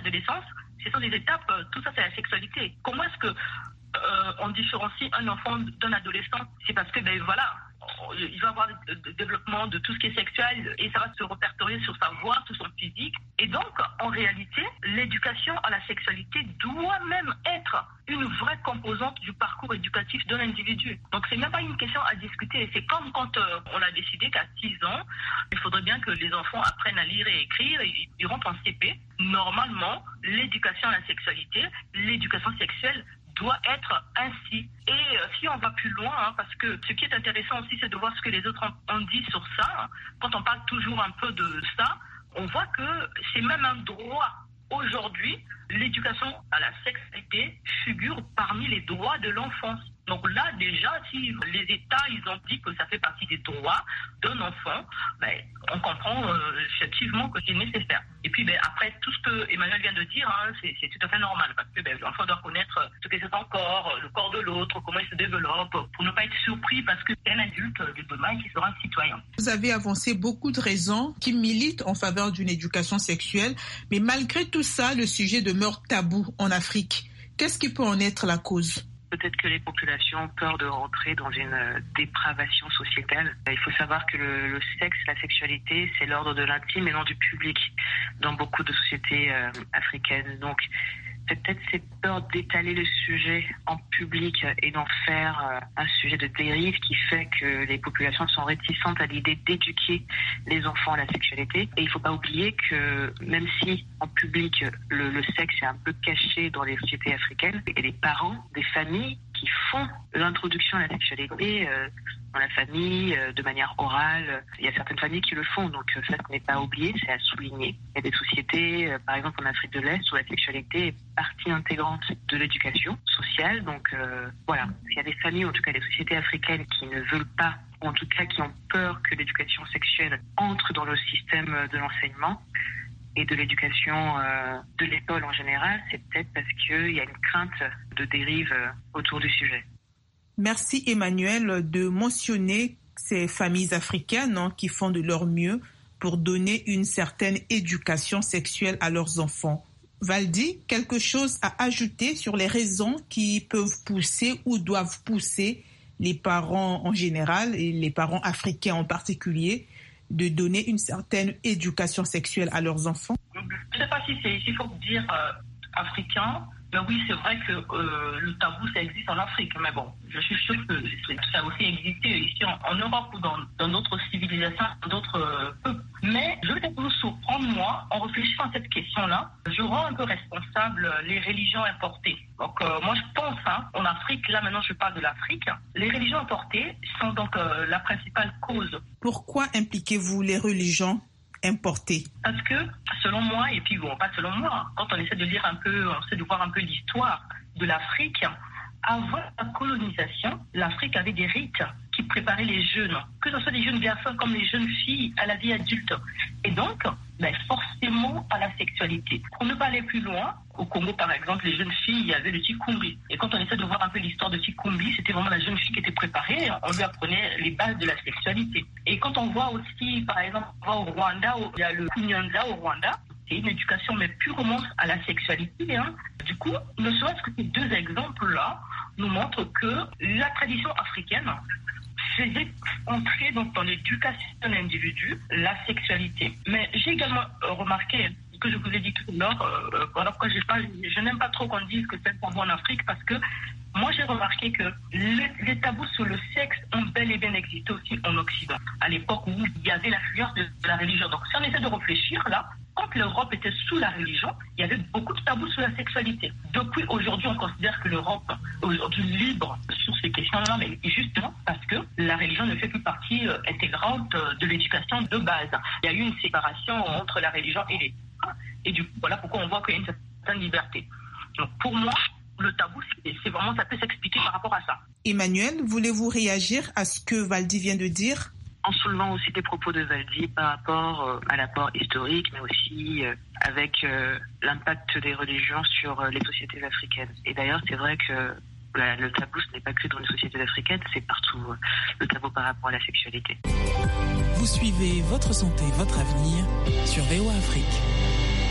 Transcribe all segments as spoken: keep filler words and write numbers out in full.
l'adolescence, ce sont des étapes, tout ça c'est la sexualité. Comment est-ce que euh, on différencie un enfant d'un adolescent? C'est parce que, ben voilà, il va avoir le développement de tout ce qui est sexuel et ça va se répertorier sur sa voix, sur son physique. Et donc, en réalité, l'éducation à la sexualité doit même être une vraie composante du parcours éducatif d'un individu. Donc, c'est même pas une question à discuter. C'est comme quand euh, on a décidé qu'à six ans, il faudrait bien que les enfants apprennent à lire et écrire et ils rentrent en C P. Normalement, l'éducation à la sexualité, l'éducation sexuelle doit être ainsi. Et euh, si on va plus loin, hein, parce que ce qui est intéressant aussi, c'est de voir ce que les autres ont, ont dit sur ça. Hein. Quand on parle toujours un peu de ça, on voit que c'est même un droit. Aujourd'hui, l'éducation à la sexualité figure parmi les droits de l'enfance. Donc là, déjà, si les États, ils ont dit que ça fait partie des droits d'un enfant, ben, on comprend euh, effectivement que c'est nécessaire. Et puis, ben, après, tout ce que Emmanuel vient de dire, hein, c'est, c'est tout à fait normal, parce que ben, l'enfant doit connaître ce que c'est son corps, le corps de l'autre, comment il se développe, pour ne pas être surpris, parce que c'est un adulte de demain qui sera un citoyen. Vous avez avancé beaucoup de raisons qui militent en faveur d'une éducation sexuelle, mais malgré tout ça, le sujet demeure tabou en Afrique. Qu'est-ce qui peut en être la cause ? Peut-être que les populations ont peur de rentrer dans une dépravation sociétale. Il faut savoir que le, le sexe, la sexualité, c'est l'ordre de l'intime et non du public dans beaucoup de sociétés euh, africaines. Donc, c'est peut-être cette peur d'étaler le sujet en public et d'en faire euh, un sujet de dérive qui fait que les populations sont réticentes à l'idée d'éduquer les enfants à la sexualité. Et il ne faut pas oublier que même si en public le, le sexe est un peu caché dans les sociétés africaines, et les parents des familles qui font l'introduction à la sexualité euh, dans la famille, euh, de manière orale. Il y a certaines familles qui le font, donc euh, ça, ce n'est pas oublié, c'est à souligner. Il y a des sociétés, euh, par exemple en Afrique de l'Est, où la sexualité est partie intégrante de l'éducation sociale. Donc euh, voilà, il y a des familles, en tout cas des sociétés africaines, qui ne veulent pas, ou en tout cas qui ont peur que l'éducation sexuelle entre dans le système de l'enseignement et de l'éducation euh, de l'école en général, c'est peut-être parce qu'il y a une crainte de dérive euh, autour du sujet. Merci Emmanuel de mentionner ces familles africaines hein, qui font de leur mieux pour donner une certaine éducation sexuelle à leurs enfants. Valdi, quelque chose à ajouter sur les raisons qui peuvent pousser ou doivent pousser les parents en général et les parents africains en particulier de donner une certaine éducation sexuelle à leurs enfants? Je ne sais pas si c'est, s'il faut dire euh, africain, mais oui, c'est vrai que euh, le tabou, ça existe en Afrique. Mais bon, je suis sûre que ça a aussi existé ici en, en Europe ou dans, dans d'autres civilisations, dans d'autres euh, peuples. Mais je vais peut-être vous surprendre, moi, en réfléchissant à cette question-là, je rends un peu responsable les religions importées. Donc, euh, moi, je pense, hein, en Afrique, là, maintenant, je parle de l'Afrique, les religions importées sont donc euh, la principale cause. Pourquoi impliquez-vous les religions importées? Parce que, selon moi, et puis bon, pas selon moi, quand on essaie de lire un peu, on essaie de voir un peu l'histoire de l'Afrique, avant la colonisation, l'Afrique avait des rites qui préparaient les jeunes, que ce soit des jeunes garçons comme les jeunes filles à la vie adulte. Et donc, ben, forcément à la sexualité. Pour ne pas aller plus loin, au Congo par exemple, les jeunes filles, il y avait le Tikumbi. Et quand on essaie de voir un peu l'histoire de Tikumbi, c'était vraiment la jeune fille qui était préparée, on lui apprenait les bases de la sexualité. Et quand on voit aussi, par exemple, on va au Rwanda, il y a le Kunyanza au Rwanda, c'est une éducation mais purement à la sexualité. Hein. Du coup, ne serait-ce que ces deux exemples-là nous montrent que la tradition africaine faisait entrer donc dans l'éducation de l'individu la sexualité. Mais j'ai également euh, remarqué que je vous ai dit tout à l'heure, euh, voilà pourquoi j'ai pas, je n'aime pas trop qu'on dise que c'est tabou en Afrique, parce que moi j'ai remarqué que les, les tabous sur le sexe ont bel et bien existé aussi en Occident, à l'époque où il y avait l'influence de, de la religion. Donc si on essaie de réfléchir là, quand l'Europe était sous la religion, il y avait beaucoup de tabous sur la sexualité. Depuis aujourd'hui, on considère que l'Europe est aujourd'hui libre sur ces questions-là, mais justement parce que la religion ne fait plus partie euh, intégrante euh, de l'éducation de base. Il y a eu une séparation entre la religion et l'État, et du coup, voilà pourquoi on voit qu'il y a une certaine liberté. Donc pour moi, le tabou, c'est, c'est vraiment, ça peut s'expliquer par rapport à ça. Emmanuel, voulez-vous réagir à ce que Valdi vient de dire ? En soulevant aussi des propos de Valdi par rapport euh, à l'apport historique, mais aussi euh, avec euh, l'impact des religions sur euh, les sociétés africaines. Et d'ailleurs, c'est vrai que la, le tabou, ce n'est pas que dans les sociétés africaines, c'est partout euh, le tabou par rapport à la sexualité. Vous suivez Votre Santé, Votre Avenir sur V O A Afrique.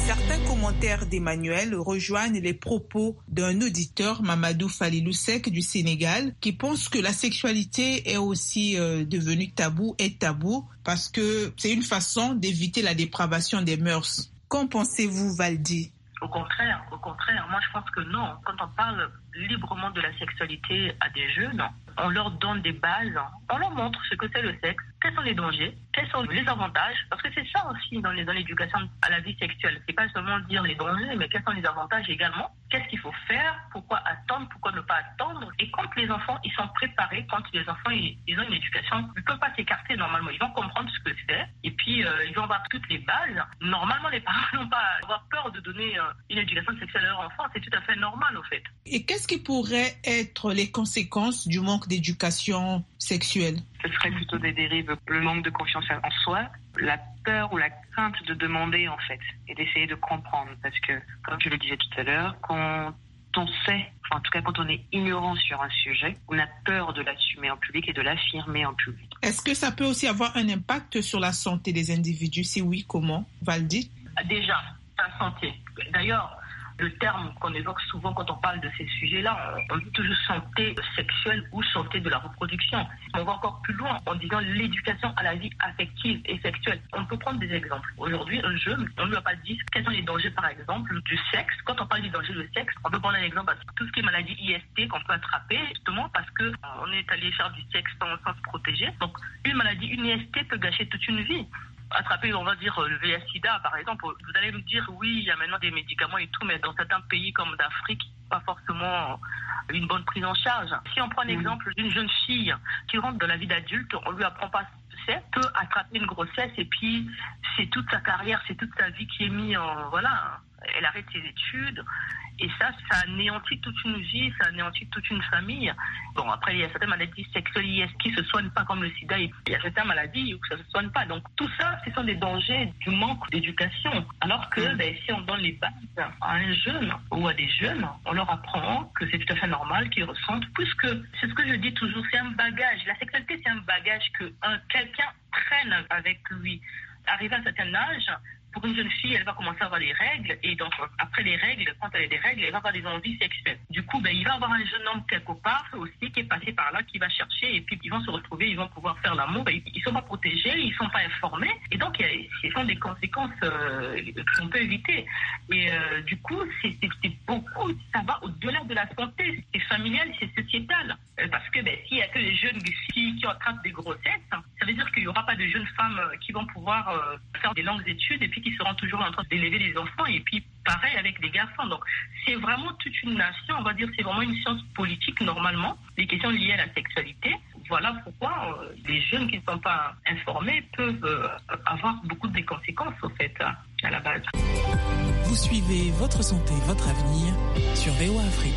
Certains commentaires d'Emmanuel rejoignent les propos d'un auditeur, Mamadou Falilou Seck du Sénégal, qui pense que la sexualité est aussi euh, devenue tabou, est tabou, parce que c'est une façon d'éviter la dépravation des mœurs. Qu'en pensez-vous, Valdi? Au contraire, au contraire, moi je pense que non. Quand on parle librement de la sexualité à des jeunes, on leur donne des bases, on leur montre ce que c'est le sexe, quels sont les dangers, quels sont les avantages, parce que c'est ça aussi dans, les, dans l'éducation à la vie sexuelle. C'est pas seulement dire les dangers, mais quels sont les avantages également, qu'est-ce qu'il faut faire, pourquoi attendre, pourquoi ne pas attendre. Et quand les enfants ils sont préparés, quand les enfants ils, ils ont une éducation, ils ne peuvent pas s'écarter normalement, ils vont comprendre ce que c'est, et puis euh, ils vont avoir toutes les bases. Normalement, les parents n'ont pas à avoir peur de donner euh, une éducation sexuelle à leur enfant, c'est tout à fait normal au fait. Et qu'est-ce qui pourrait être les conséquences du manque d'éducation sexuelle? Ce serait plutôt des dérives, le manque de confiance en soi, la peur ou la crainte de demander en fait, et d'essayer de comprendre. Parce que, comme je le disais tout à l'heure, quand on sait, enfin, en tout cas quand on est ignorant sur un sujet, on a peur de l'assumer en public et de l'affirmer en public. Est-ce que ça peut aussi avoir un impact sur la santé des individus? Si oui, comment? Valdi? Déjà, la santé. D'ailleurs, le terme qu'on évoque souvent quand on parle de ces sujets-là, on dit toujours santé sexuelle ou santé de la reproduction. On va encore plus loin en disant l'éducation à la vie affective et sexuelle. On peut prendre des exemples. Aujourd'hui, un jeune, on ne lui a pas dit quels sont les dangers, par exemple, du sexe. Quand on parle du danger du sexe, on peut prendre un exemple à tout ce qui est maladie I S T qu'on peut attraper, justement parce qu'on est allé faire du sexe sans, sans se protéger. Donc, une maladie, une I S T peut gâcher toute une vie. Attraper, on va dire, le V I H sida, par exemple, vous allez me dire, oui, il y a maintenant des médicaments et tout, mais dans certains pays comme d'Afrique, pas forcément une bonne prise en charge. Si on prend l'exemple d'une jeune fille qui rentre dans la vie d'adulte, on lui apprend pas ce que c'est, peut attraper une grossesse et puis c'est toute sa carrière, c'est toute sa vie qui est mise en... Voilà, elle arrête ses études. Et ça, ça anéantit toute une vie, ça anéantit toute une famille. Bon, après, il y a certaines maladies sexuelles qui ne se soignent pas comme le sida. Il y a certaines maladies où ça ne se soigne pas. Donc, tout ça, ce sont des dangers du manque d'éducation. Alors que ben, si on donne les bases à un jeune ou à des jeunes, on leur apprend que c'est tout à fait normal qu'ils ressentent. Puisque, c'est ce que je dis toujours, c'est un bagage. La sexualité, c'est un bagage que un, quelqu'un traîne avec lui. Arrivé à un certain âge, pour une jeune fille, elle va commencer à avoir des règles, et donc après les règles, quand elle a des règles, elle va avoir des envies sexuelles. Du coup, ben, il va avoir un jeune homme quelque part aussi qui est passé par là, qui va chercher, et puis ils vont se retrouver, ils vont pouvoir faire l'amour. Ben, ils ne sont pas protégés, ils ne sont pas informés, et donc ce sont des conséquences euh, qu'on peut éviter. Et euh, du coup, c'est, c'est, c'est beaucoup, ça va au-delà de la santé, c'est familial, c'est sociétal. Euh, parce que ben, s'il n'y a que les jeunes filles qui attrapent des grossesses, ça veut dire qu'il n'y aura pas de jeunes femmes qui vont pouvoir euh, faire des longues études et puis qui seront toujours en train d'élever les enfants, et puis pareil avec les garçons. Donc c'est vraiment toute une nation, on va dire, c'est vraiment une science politique normalement, les questions liées à la sexualité. Voilà pourquoi euh, les jeunes qui ne sont pas informés peuvent euh, avoir beaucoup de conséquences au fait à la base. Vous suivez Votre Santé, Votre Avenir sur V O A Afrique.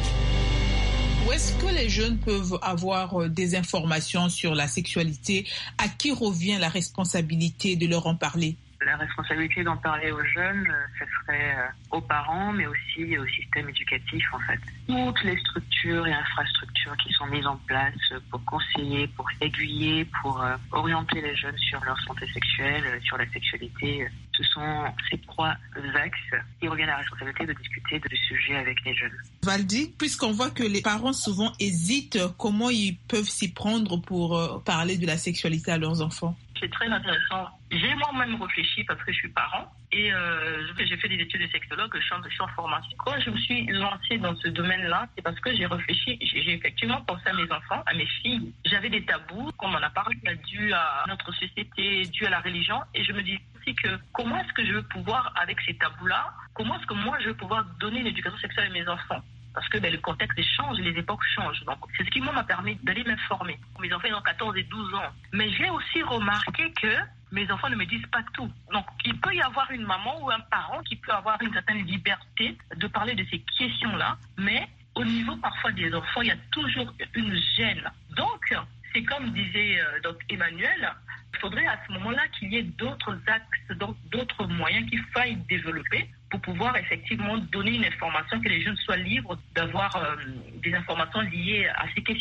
Où est-ce que les jeunes peuvent avoir des informations sur la sexualité? À qui revient la responsabilité de leur en parler? La responsabilité d'en parler aux jeunes, ce serait aux parents, mais aussi au système éducatif, en fait. Toutes les structures et infrastructures qui sont mises en place pour conseiller, pour aiguiller, pour orienter les jeunes sur leur santé sexuelle, sur la sexualité, ce sont ces trois axes qui reviennent à la responsabilité de discuter de ce sujet avec les jeunes. Valdi, puisqu'on voit que les parents souvent hésitent, comment ils peuvent s'y prendre pour parler de la sexualité à leurs enfants? C'est très intéressant. J'ai moi-même réfléchi parce que je suis parent et euh, j'ai fait des études de sexologue, je suis en, je suis en formation. Quand je me suis lancée dans ce domaine-là, c'est parce que j'ai réfléchi, j'ai, j'ai effectivement pensé à mes enfants, à mes filles. J'avais des tabous, comme on en a parlé, dû à notre société, dû à la religion, et je me dis aussi que comment est-ce que je veux pouvoir, avec ces tabous-là, comment est-ce que moi je veux pouvoir donner une éducation sexuelle à mes enfants? Parce que ben, le contexte change, les époques changent. Donc, c'est ce qui m'a permis d'aller m'informer. Mes enfants ont quatorze et douze ans. Mais j'ai aussi remarqué que mes enfants ne me disent pas tout. Donc, il peut y avoir une maman ou un parent qui peut avoir une certaine liberté de parler de ces questions-là. Mais au niveau parfois des enfants, il y a toujours une gêne. Donc, c'est comme disait euh, donc Emmanuel, il faudrait à ce moment-là qu'il y ait d'autres axes, donc d'autres moyens qu'il faille développer pour pouvoir effectivement donner une information, que les jeunes soient libres d'avoir euh, des informations liées à ces questions-là.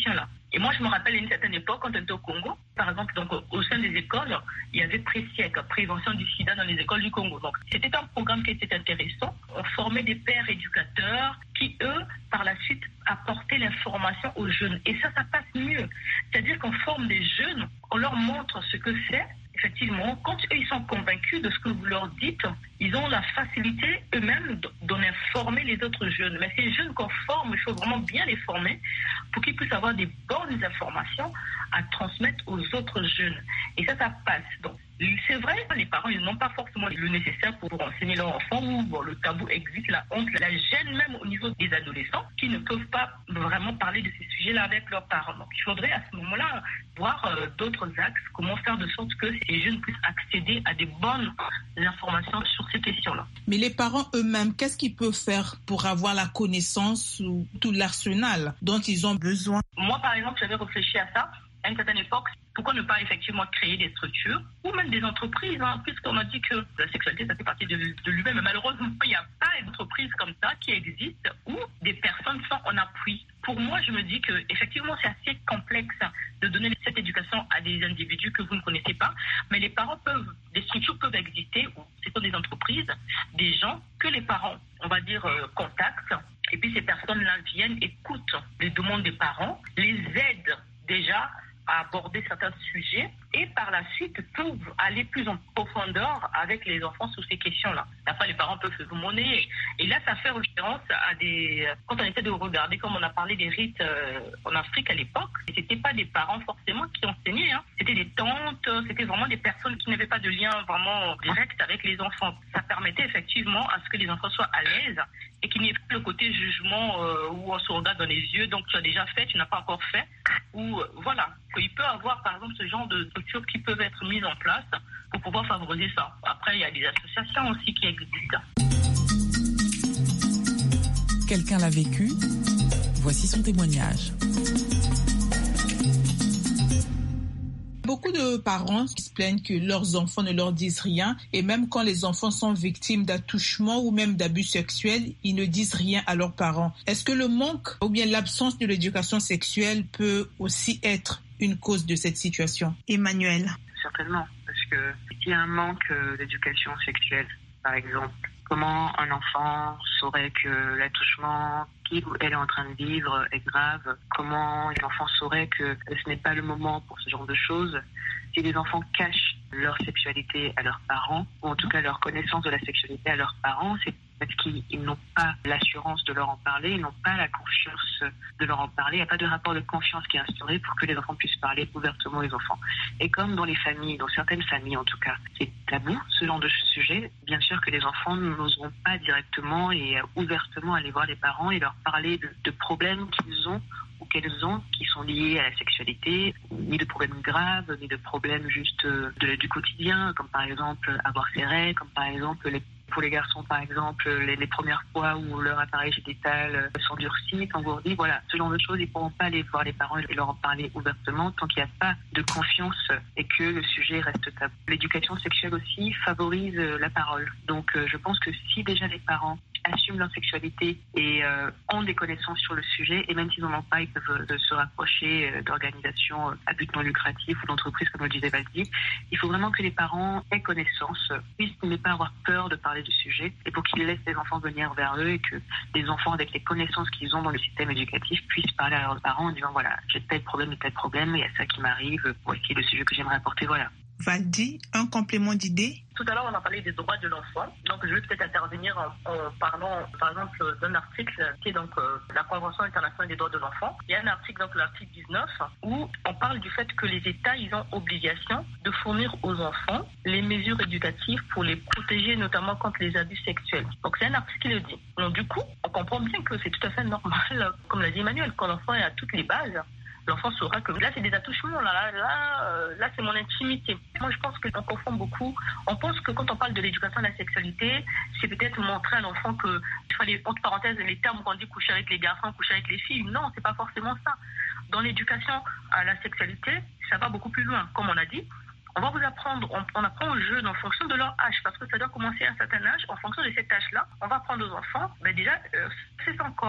Et moi, je me rappelle à une certaine époque, quand on était au Congo, par exemple, donc, au sein des écoles, il y avait Pré-Siec, prévention du sida dans les écoles du Congo. Donc, c'était un programme qui était intéressant. On formait des pères éducateurs qui, eux, par la suite, apportaient l'information aux jeunes. Et ça, ça passe mieux. C'est-à-dire qu'on forme des jeunes, on leur montre ce que c'est. Effectivement, quand eux, ils sont convaincus de ce que vous leur dites, ils ont la facilité eux-mêmes d'en informer les autres jeunes. Mais ces jeunes qu'on forme, il faut vraiment bien les former pour qu'ils puissent avoir des bonnes informations à transmettre aux autres jeunes. Et ça, ça passe. Donc, c'est vrai, les parents, ils n'ont pas forcément le nécessaire pour enseigner leurs enfants, ou bon, le tabou existe, la honte, la gêne même au niveau des adolescents qui ne peuvent pas vraiment parler de ces sujets-là avec leurs parents. Donc, il faudrait à ce moment-là voir euh, d'autres axes, comment faire de sorte que ces jeunes puissent accéder à des bonnes informations sur ces questions-là. Mais les parents eux-mêmes, qu'est-ce qu'ils peuvent faire pour avoir la connaissance ou tout l'arsenal dont ils ont besoin? Moi, par exemple, j'avais réfléchi à ça. À une certaine époque, pourquoi ne pas effectivement créer des structures ou même des entreprises, hein, puisqu'on a dit que la sexualité, ça fait partie de, de lui-même. Mais malheureusement, il n'y a pas d'entreprise comme ça qui existe où des personnes sont en appui. Pour moi, je me dis que effectivement, c'est assez complexe de donner cette éducation à des individus que vous ne connaissez pas, mais les parents peuvent, des structures peuvent exister, où ce sont des entreprises, des gens que les parents, on va dire, euh, contactent, et puis ces personnes-là viennent, écoutent les demandes des parents, les aident déjà à aborder certains sujets et par la suite peuvent aller plus en profondeur avec les enfants sur ces questions-là. Après, les parents peuvent se monnayer. Et là, ça fait référence à des... Quand on essaie de regarder, comme on a parlé des rites euh, en Afrique à l'époque, et c'était pas des parents forcément qui enseignaient, hein. C'était des tantes, c'était vraiment des personnes qui n'avaient pas de lien vraiment direct avec les enfants. Ça permettait effectivement à ce que les enfants soient à l'aise et qu'il n'y ait plus le côté jugement euh, où on se regarde dans les yeux, donc tu as déjà fait, tu n'as pas encore fait, ou euh, voilà. Il peut y avoir par exemple ce genre de structures qui peuvent être mises en place pour pouvoir favoriser ça. Après, il y a des associations aussi qui existent. Quelqu'un l'a vécu, voici son témoignage. Beaucoup de parents qui se plaignent que leurs enfants ne leur disent rien, et même quand les enfants sont victimes d'attouchements ou même d'abus sexuels, ils ne disent rien à leurs parents. Est-ce que le manque ou bien l'absence de l'éducation sexuelle peut aussi être une cause de cette situation? Emmanuel. Certainement, parce que s'il y a un manque d'éducation sexuelle, par exemple, comment un enfant saurait que l'attouchement qu'il ou elle est en train de vivre est grave? Comment l'enfant saurait que ce n'est pas le moment pour ce genre de choses? Si les enfants cachent leur sexualité à leurs parents, ou en tout cas leur connaissance de la sexualité à leurs parents, c'est parce qu'ils n'ont pas l'assurance de leur en parler, ils n'ont pas la confiance de leur en parler. Il n'y a pas de rapport de confiance qui est instauré pour que les enfants puissent parler ouvertement aux enfants. Et comme dans les familles, dans certaines familles en tout cas, c'est tabou ce genre de sujet, bien sûr que les enfants n'oseront pas directement et ouvertement aller voir les parents et leur parler de, de problèmes qu'ils ont ou qu'elles ont qui sont liés à la sexualité, ni de problèmes graves, ni de problèmes juste de, du quotidien, comme par exemple avoir ses règles, comme par exemple les pour les garçons, par exemple, les, les premières fois où leur appareil génital s'endurcit, s'engourdit, voilà, ce genre de choses, ils ne pourront pas aller voir les parents et leur en parler ouvertement tant qu'il n'y a pas de confiance et que le sujet reste tabou. L'éducation sexuelle aussi favorise la parole. Donc, je pense que si déjà les parents assument leur sexualité et euh, ont des connaissances sur le sujet, et même s'ils n'en ont pas, ils peuvent euh, se rapprocher euh, d'organisations à but non lucratif ou d'entreprises, comme le disait Valdi. Il faut vraiment que les parents aient connaissance, puissent ne pas avoir peur de parler du sujet, et pour qu'ils laissent les enfants venir vers eux, et que les enfants, avec les connaissances qu'ils ont dans le système éducatif, puissent parler à leurs parents en disant, voilà, j'ai tel problème et tel problème, il y a ça qui m'arrive, voici le sujet que j'aimerais apporter, voilà. Valdi, un complément d'idée? Tout à l'heure, on a parlé des droits de l'enfant. Donc, je vais peut-être intervenir en, en parlant, par exemple, d'un article qui est donc euh, la Convention internationale des droits de l'enfant. Il y a un article, donc l'article dix-neuf, où on parle du fait que les États, ils ont obligation de fournir aux enfants les mesures éducatives pour les protéger, notamment contre les abus sexuels. Donc, c'est un article qui le dit. Donc, du coup, on comprend bien que c'est tout à fait normal, comme l'a dit Emmanuel, quand l'enfant est à toutes les bases. L'enfant saura que là, c'est des attouchements, là, là, là, euh, là, c'est mon intimité. Moi, je pense qu'on confond beaucoup. On pense que quand on parle de l'éducation à la sexualité, c'est peut-être montrer à l'enfant que, les, entre parenthèses, les termes qu'on dit coucher avec les garçons, coucher avec les filles. Non, c'est pas forcément ça. Dans l'éducation à la sexualité, ça va beaucoup plus loin. Comme on a dit, on va vous apprendre, on, on apprend aux jeunes en fonction de leur âge, parce que ça doit commencer à un certain âge. En fonction de cet âge-là, on va apprendre aux enfants, ben déjà, euh, c'est son corps.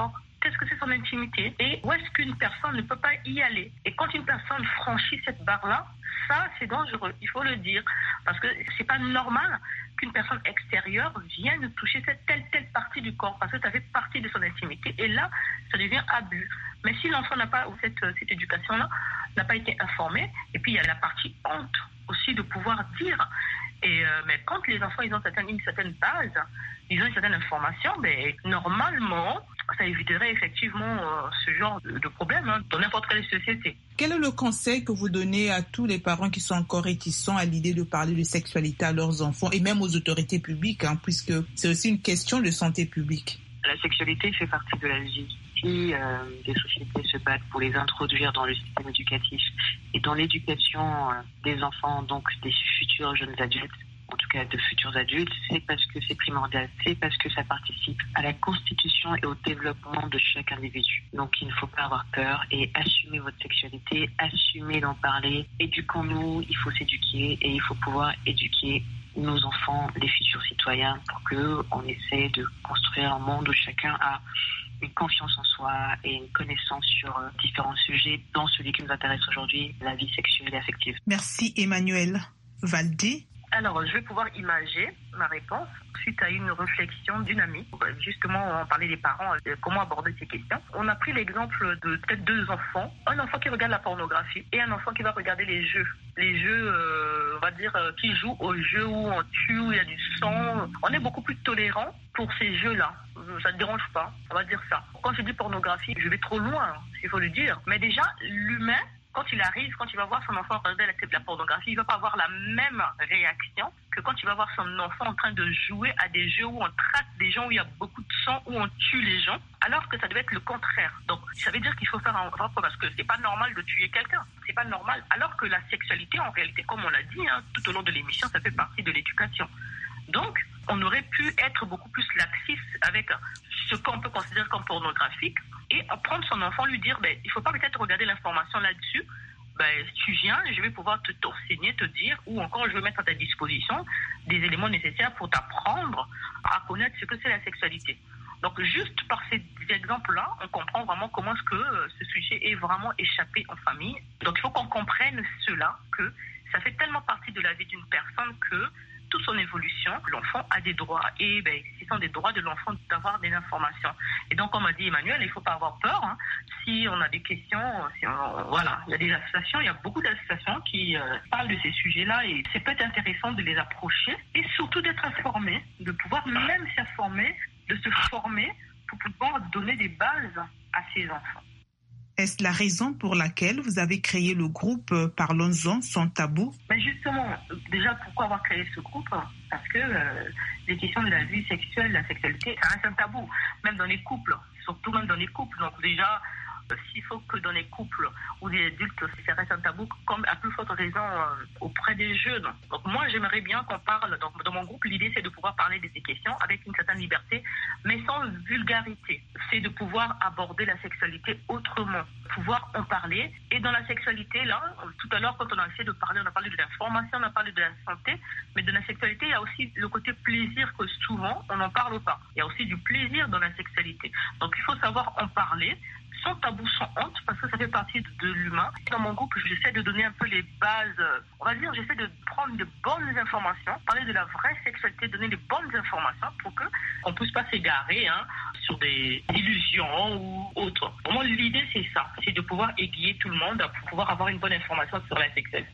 est-ce que c'est son intimité et où est-ce qu'une personne ne peut pas y aller. Et quand une personne franchit cette barre-là, ça, c'est dangereux, il faut le dire. Parce que c'est pas normal qu'une personne extérieure vienne toucher cette telle, telle partie du corps, parce que ça fait partie de son intimité. Et là, ça devient abus. Mais si l'enfant n'a pas, ou cette, cette éducation-là, n'a pas été informé, et puis il y a la partie honte aussi de pouvoir dire. Et, euh, mais quand les enfants ils ont certaine, une certaine base, ils ont une certaine information, ben, normalement, ça éviterait effectivement euh, ce genre de, de problème hein, dans n'importe quelle société. Quel est le conseil que vous donnez à tous les parents qui sont encore réticents à l'idée de parler de sexualité à leurs enfants et même aux autorités publiques, hein, puisque c'est aussi une question de santé publique? La sexualité fait partie de la vie. Si euh, des sociétés se battent pour les introduire dans le système éducatif et dans l'éducation euh, des enfants, donc des futurs jeunes adultes, en tout cas de futurs adultes, c'est parce que c'est primordial, c'est parce que ça participe à la constitution et au développement de chaque individu. Donc il ne faut pas avoir peur et assumer votre sexualité, assumer d'en parler. Éduquons-nous, il faut s'éduquer et il faut pouvoir éduquer nos enfants, les futurs citoyens, pour qu'on essaie de construire un monde où chacun a une confiance en soi et une connaissance sur euh, différents sujets, dont celui qui nous intéresse aujourd'hui, la vie sexuelle et affective. Merci Emmanuelle. Valdi? Alors, je vais pouvoir imager ma réponse suite à une réflexion d'une amie. Justement, on parlait des parents, de comment aborder ces questions. On a pris l'exemple de peut-être deux enfants. Un enfant qui regarde la pornographie et un enfant qui va regarder les jeux. Les jeux, euh, on va dire, euh, qui jouent aux jeux où on tue, où il y a du sang. On est beaucoup plus tolérant pour ces jeux-là. Ça ne dérange pas, on va dire ça. Quand je dis pornographie, je vais trop loin, il faut le dire. Mais déjà, l'humain, quand il arrive, quand il va voir son enfant regarder la, la pornographie, il ne va pas avoir la même réaction que quand il va voir son enfant en train de jouer à des jeux où on traite des gens, où il y a beaucoup de sang, où on tue les gens, alors que ça devait être le contraire. Donc, ça veut dire qu'il faut faire un rapport, parce que c'est pas normal de tuer quelqu'un. C'est pas normal. Alors que la sexualité, en réalité, comme on l'a dit, hein, tout au long de l'émission, ça fait partie de l'éducation. Donc, on aurait pu être beaucoup plus laxiste avec ce qu'on peut considérer comme pornographique et prendre son enfant, lui dire, ben, il ne faut pas peut-être regarder l'information là-dessus. Ben, tu viens, je vais pouvoir te t'enseigner, te dire, ou encore je vais mettre à ta disposition des éléments nécessaires pour t'apprendre à connaître ce que c'est la sexualité. Donc, juste par ces exemples-là, on comprend vraiment comment est-ce que ce sujet est vraiment échappé en famille. Donc, il faut qu'on comprenne cela, que ça fait tellement partie de la vie d'une personne que toute son évolution, l'enfant a des droits et ben, ce sont des droits de l'enfant d'avoir des informations. Et donc, comme a dit Emmanuel, il ne faut pas avoir peur. Hein. Si on a des questions, si on, voilà, il y a des associations, il y a beaucoup d'associations qui euh, parlent de ces sujets-là et c'est peut-être intéressant de les approcher et surtout d'être informé, de pouvoir même s'informer, de se former pour pouvoir donner des bases à ses enfants. Est-ce la raison pour laquelle vous avez créé le groupe Parlons-en sans tabou? Mais justement, déjà, pourquoi avoir créé ce groupe? Parce que euh, les questions de la vie sexuelle, la sexualité, ça reste un tabou, même dans les couples, surtout même dans les couples. Donc déjà, euh, s'il faut que dans les couples ou des adultes, ça reste un tabou, comme à plus forte raison euh, auprès des jeunes. Donc moi, j'aimerais bien qu'on parle, donc, dans mon groupe, l'idée c'est de pouvoir parler de ces questions avec une certaine liberté, mais sans vulgarité. C'est de pouvoir aborder la sexualité autrement, pouvoir en parler. Et dans la sexualité, là, tout à l'heure, quand on a essayé de parler, on a parlé de l'information, on a parlé de la santé, mais de la sexualité, il y a aussi le côté plaisir que souvent, on n'en parle pas. Il y a aussi du plaisir dans la sexualité. Donc, il faut savoir en parler, sans tabou, sans honte, parce que ça fait partie de l'humain. Dans mon groupe, j'essaie de donner un peu les bases, on va dire, j'essaie de prendre de bonnes informations, parler de la vraie sexualité, donner les bonnes informations pour que on puisse pas s'égarer hein, sur des illusions ou autres. Vraiment, l'idée, c'est ça, c'est de pouvoir aiguiller tout le monde pour pouvoir avoir une bonne information sur la sexualité.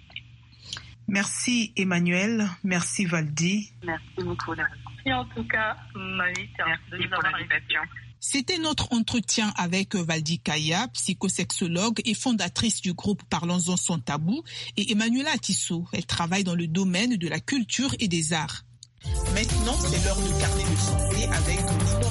Merci Emmanuel, merci Valdi. Merci beaucoup. Merci en tout cas, Marie, merci pour l'invitation. C'était notre entretien avec Valdi Kaya, psychosexologue et fondatrice du groupe Parlons-en sans tabou, et Emmanuela Atisso. Elle travaille dans le domaine de la culture et des arts. Maintenant, c'est l'heure de carnet de santé avec Nino.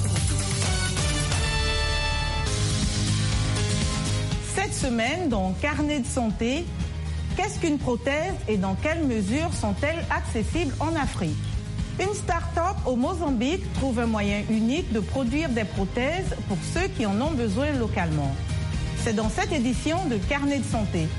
Cette semaine, dans Carnet de santé, qu'est-ce qu'une prothèse et dans quelle mesure sont-elles accessibles en Afrique? Une start-up au Mozambique trouve un moyen unique de produire des prothèses pour ceux qui en ont besoin localement. C'est dans cette édition de Carnet de santé.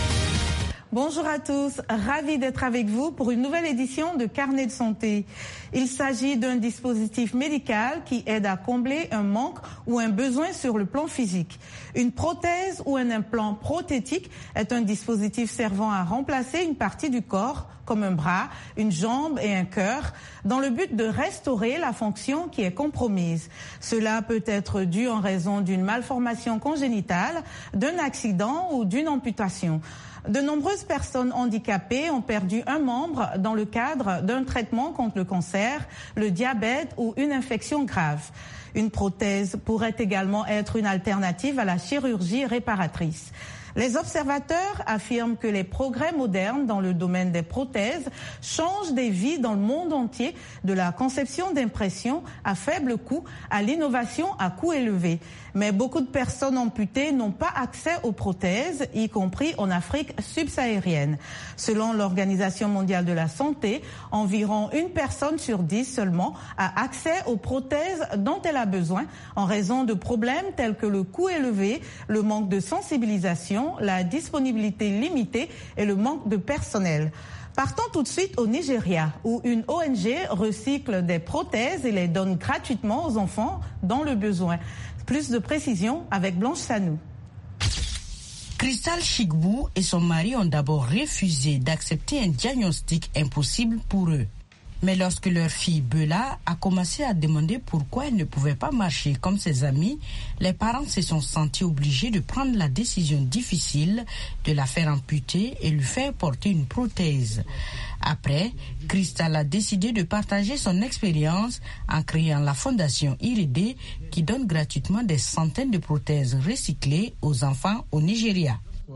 Bonjour à tous, ravi d'être avec vous pour une nouvelle édition de Carnet de santé. Il s'agit d'un dispositif médical qui aide à combler un manque ou un besoin sur le plan physique. Une prothèse ou un implant prothétique est un dispositif servant à remplacer une partie du corps, comme un bras, une jambe et un cœur, dans le but de restaurer la fonction qui est compromise. Cela peut être dû en raison d'une malformation congénitale, d'un accident ou d'une amputation. De nombreuses personnes handicapées ont perdu un membre dans le cadre d'un traitement contre le cancer, le diabète ou une infection grave. Une prothèse pourrait également être une alternative à la chirurgie réparatrice. Les observateurs affirment que les progrès modernes dans le domaine des prothèses changent des vies dans le monde entier, de la conception d'impressions à faible coût à l'innovation à coût élevé. Mais beaucoup de personnes amputées n'ont pas accès aux prothèses, y compris en Afrique subsaharienne. Selon l'Organisation mondiale de la santé, environ une personne sur dix seulement a accès aux prothèses dont elle a besoin en raison de problèmes tels que le coût élevé, le manque de sensibilisation, la disponibilité limitée et le manque de personnel. Partons tout de suite au Nigeria, où une O N G recycle des prothèses et les donne gratuitement aux enfants dans le besoin. Plus de précisions avec Blanche Sanou. Crystal Chikbou et son mari ont d'abord refusé d'accepter un diagnostic impossible pour eux. Mais lorsque leur fille Bella a commencé à demander pourquoi elle ne pouvait pas marcher comme ses amis, les parents se sont sentis obligés de prendre la décision difficile de la faire amputer et lui faire porter une prothèse. Après, Crystal a décidé de partager son expérience en créant la fondation Irede qui donne gratuitement des centaines de prothèses recyclées aux enfants au Nigeria.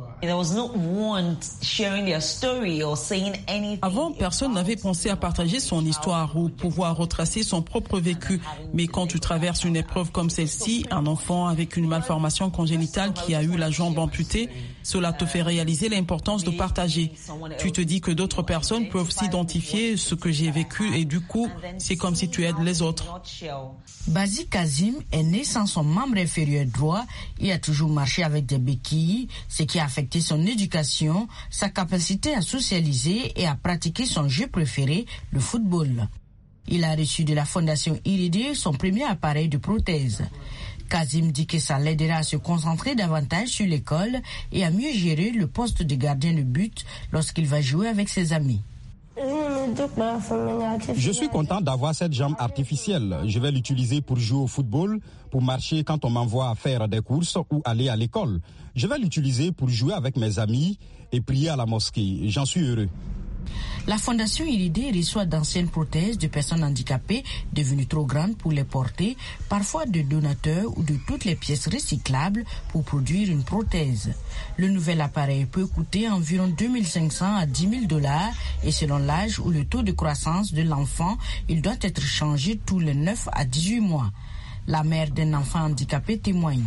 Avant, personne n'avait pensé à partager son histoire ou pouvoir retracer son propre vécu. Mais quand tu traverses une épreuve comme celle-ci, un enfant avec une malformation congénitale qui a eu la jambe amputée, cela te fait réaliser l'importance de partager. Tu te dis que d'autres personnes peuvent s'identifier à ce que j'ai vécu et du coup, c'est comme si tu aides les autres. Bazi Kazim est né sans son membre inférieur droit et a toujours marché avec des béquilles, ce qui a affecté son éducation, sa capacité à socialiser et à pratiquer son jeu préféré, le football. Il a reçu de la fondation Irede son premier appareil de prothèse. Kazim dit que ça l'aidera à se concentrer davantage sur l'école et à mieux gérer le poste de gardien de but lorsqu'il va jouer avec ses amis. Je suis content d'avoir cette jambe artificielle. Je vais l'utiliser pour jouer au football, pour marcher quand on m'envoie à faire des courses ou aller à l'école. Je vais l'utiliser pour jouer avec mes amis et prier à la mosquée. J'en suis heureux. La Fondation Irede reçoit d'anciennes prothèses de personnes handicapées devenues trop grandes pour les porter, parfois de donateurs ou de toutes les pièces recyclables pour produire une prothèse. Le nouvel appareil peut coûter environ deux mille cinq cents à dix mille dollars et selon l'âge ou le taux de croissance de l'enfant, il doit être changé tous les neuf à dix-huit mois. La mère d'un enfant handicapé témoigne.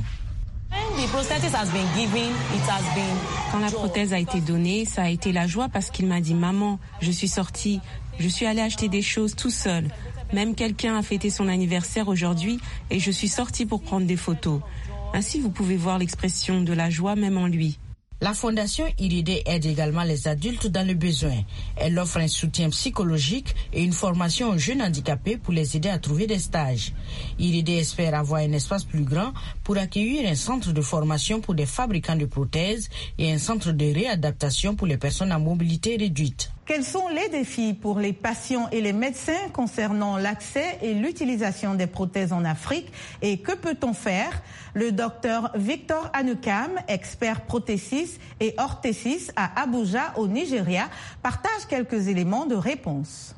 Quand la prothèse a été donnée, ça a été la joie parce qu'il m'a dit « Maman, je suis sortie, je suis allée acheter des choses tout seul. Même quelqu'un a fêté son anniversaire aujourd'hui et je suis sortie pour prendre des photos. » Ainsi, vous pouvez voir l'expression de la joie même en lui. La Fondation Irede aide également les adultes dans le besoin. Elle offre un soutien psychologique et une formation aux jeunes handicapés pour les aider à trouver des stages. Irede espère avoir un espace plus grand pour accueillir un centre de formation pour des fabricants de prothèses et un centre de réadaptation pour les personnes à mobilité réduite. Quels sont les défis pour les patients et les médecins concernant l'accès et l'utilisation des prothèses en Afrique et que peut-on faire? Le docteur Victor Anukam, expert prothésiste et orthésiste à Abuja au Nigeria, partage quelques éléments de réponse.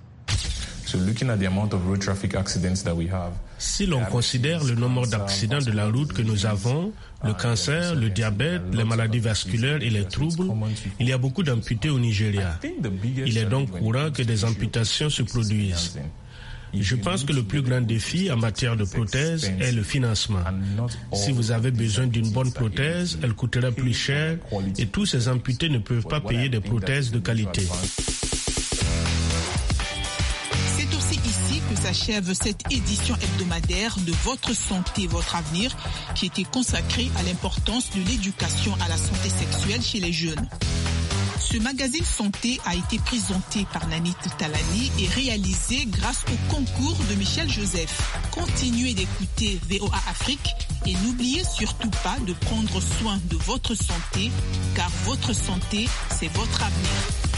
Si l'on considère le nombre d'accidents de la route que nous avons, le cancer, le diabète, les maladies vasculaires et les troubles, il y a beaucoup d'amputés au Nigeria. Il est donc courant que des amputations se produisent. Je pense que le plus grand défi en matière de prothèse est le financement. Si vous avez besoin d'une bonne prothèse, elle coûtera plus cher et tous ces amputés ne peuvent pas payer des prothèses de qualité. S'achève cette édition hebdomadaire de Votre Santé, Votre Avenir, qui était consacrée à l'importance de l'éducation à la santé sexuelle chez les jeunes. Ce magazine santé a été présenté par Nanit Talani et réalisé grâce au concours de Michel Joseph. Continuez d'écouter V O A Afrique et n'oubliez surtout pas de prendre soin de votre santé, car votre santé, c'est votre avenir.